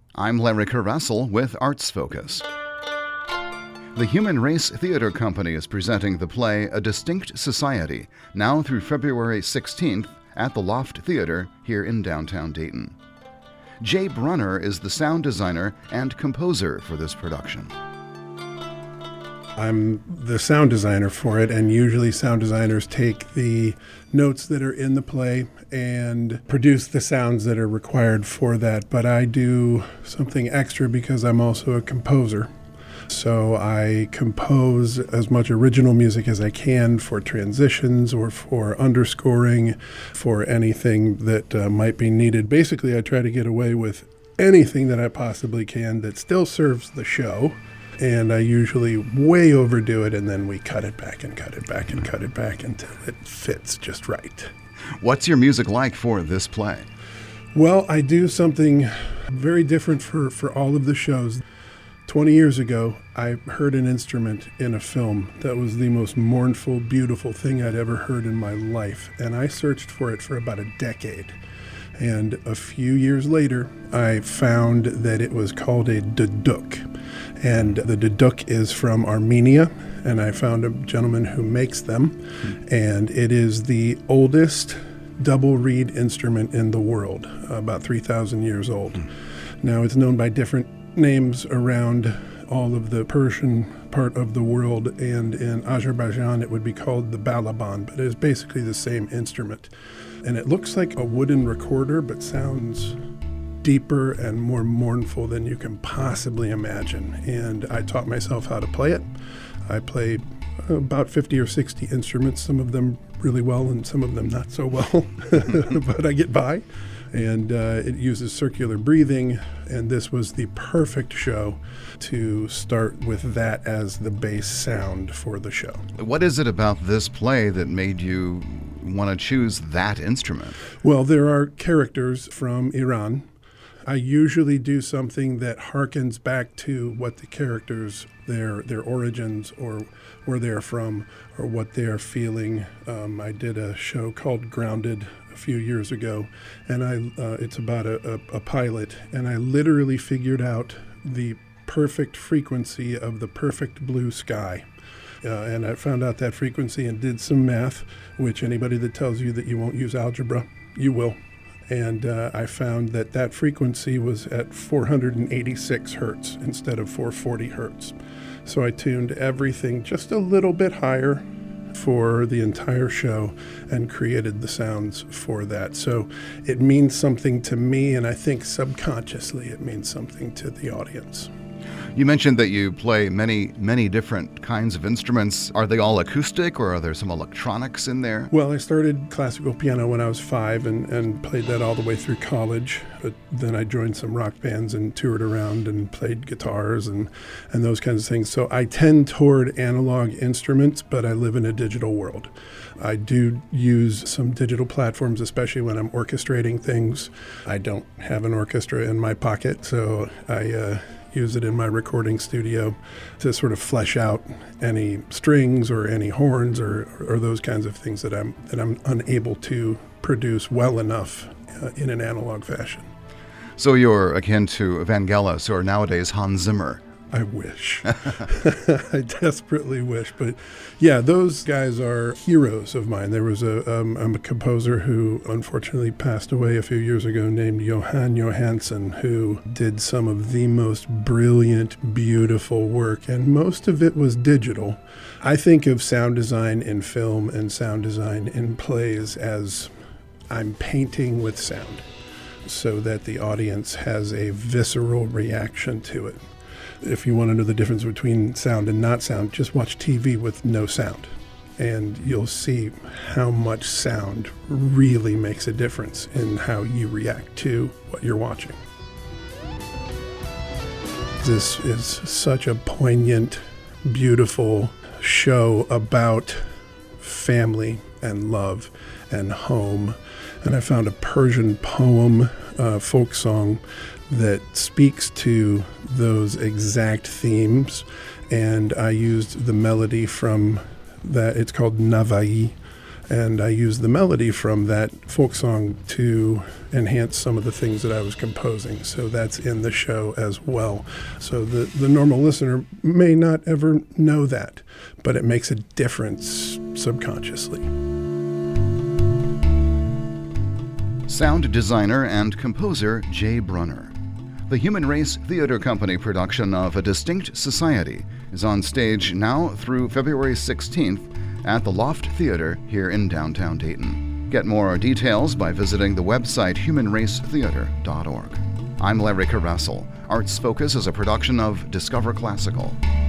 I'm Larry Caressel with Arts Focus. The Human Race Theatre Company is presenting the play A Distinct Society, now through February 16th at the Loft Theatre here in downtown Dayton. Jay Brunner is the sound designer and composer for this production. I'm the sound designer for it, and usually sound designers take the notes that are in the play and produce the sounds that are required for that. But I do something extra because I'm also a composer. So I compose as much original music as I can for transitions or for underscoring, for anything that might be needed. Basically, I try to get away with anything that I possibly can that still serves the show. And I usually way overdo it, and then we cut it back and cut it back and cut it back until it fits just right. What's your music like for this play? Well, I do something very different for all of the shows. 20 years ago, I heard an instrument in a film that was the most mournful, beautiful thing I'd ever heard in my life. And I searched for it for about a decade. And a few years later, I found that it was called a duduk. And the duduk is from Armenia, and I found a gentleman who makes them. And it is the oldest double reed instrument in the world, about 3,000 years old. Now, it's known by different names around all of the Persian part of the world, and in Azerbaijan it would be called the balaban, but it is basically the same instrument. And it looks like a wooden recorder, but sounds deeper and more mournful than you can possibly imagine. And I taught myself how to play it. I play about 50 or 60 instruments, some of them really well and some of them not so well, but I get by. And it uses circular breathing, and this was the perfect show to start with that as the base sound for the show. What is it about this play that made you want to choose that instrument? Well, there are characters from Iran. I usually do something that harkens back to what the characters, their origins, or where they're from, or what they're feeling. I did a show called Grounded a few years ago, and it's about a pilot, and I literally figured out the perfect frequency of the perfect blue sky. And I found out that frequency and did some math, which anybody that tells you that you won't use algebra, you will. And I found that frequency was at 486 hertz instead of 440 hertz. So I tuned everything just a little bit higher for the entire show and created the sounds for that. So it means something to me, and I think subconsciously it means something to the audience. You mentioned that you play many different kinds of instruments. Are they all acoustic, or are there some electronics in there? Well, I started classical piano when I was 5 and played that all the way through college. But then I joined some rock bands and toured around and played guitars and those kinds of things. So I tend toward analog instruments, but I live in a digital world. I do use some digital platforms, especially when I'm orchestrating things. I don't have an orchestra in my pocket, so I use it in my recording studio to sort of flesh out any strings or any horns or those kinds of things that I'm unable to produce well enough in an analog fashion. So you're akin to Vangelis, or nowadays Hans Zimmer. I wish. I desperately wish. But yeah, those guys are heroes of mine. There was I'm a composer who unfortunately passed away a few years ago named Johan Johansson, who did some of the most brilliant, beautiful work, and most of it was digital. I think of sound design in film and sound design in plays as I'm painting with sound so that the audience has a visceral reaction to it. If you want to know the difference between sound and not sound, just watch TV with no sound, and you'll see how much sound really makes a difference in how you react to what you're watching. This is such a poignant, beautiful show about family and love and home. And I found a Persian poem, folk song, that speaks to those exact themes, and I used the melody from that. It's called Navai, And I used the melody from that folk song to enhance some of the things that I was composing. So that's in the show as well. So the normal listener may not ever know that, but it makes a difference subconsciously. Sound designer and composer Jay Brunner. The Human Race Theater Company production of A Distinct Society is on stage now through February 16th at the Loft Theater here in downtown Dayton. Get more details by visiting the website humanracetheater.org. I'm Larry Caressel. Arts Focus is a production of Discover Classical.